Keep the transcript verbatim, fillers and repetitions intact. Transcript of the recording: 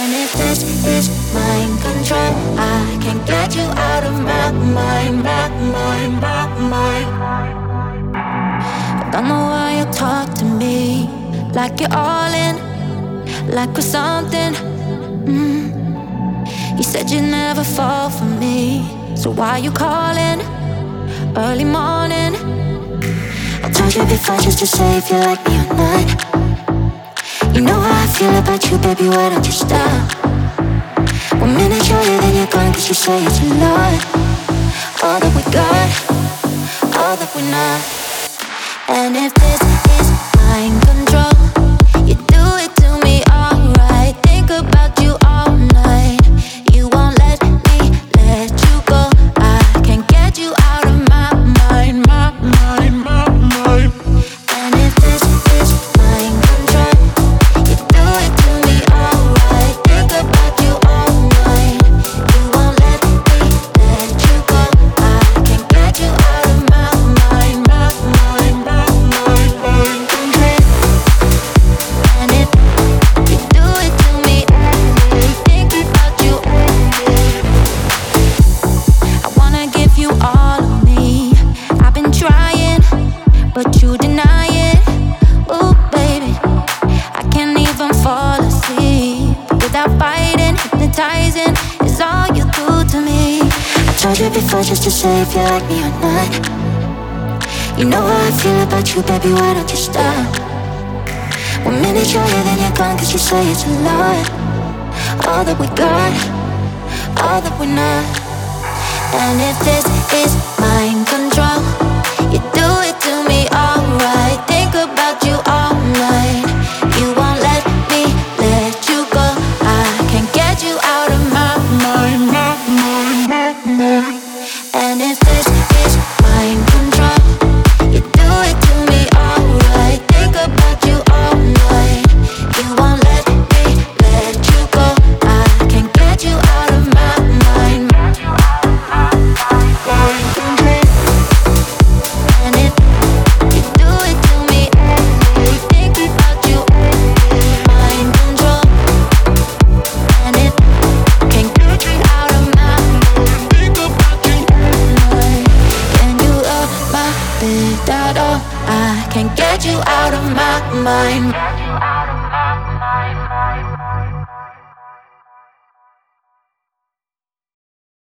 And if this is mind control, I can't get you out of my mind, my mind, my mind. I don't know why you talk to me like you're all in, like we're something. Mm. You said you'd never fall for me, so why you calling early morning? I told you before just to say if you like me or not. You know how I feel about you, baby, why don't you stop? One minute you're here, then you're gone, cause you say it's a lot. All that we got, all that we're not. And if this is mind control, you do it to me alright. Think about you all night. You won't let me let you go. I can't get you out of my mind, my mind, my mind. And if this is mind control, you do it to me alright. Think about you all night. You won't let me let you go. I can't get you out of my mind, my mind, my mind, mind. And if you do it to me, think about you. I wanna give you all of me. I've been trying, but you deny it. Ooh, baby, I can't even fall asleep without fighting. Hypnotizing is all you do to me. I told you before just to say if you like me or not. You know how I feel about you, baby, why don't you stop? One minute you're here, then you're gone, cause you say it's a lot. All that we got, all that we're not. And if this is mind control, you do it to me alright. Think about you all night. You won't let me let you go. I can't get you out of my mind, my mind, my mind. And if this is mind control, you do it to me alright. Think about you all night. You won't let me let you go. I can't get you out of my mind. And if you do it to me, think about you, mind control. And if can't get you out of my mind, think about you. Can you love my bed at all? I can't get you out of my mind.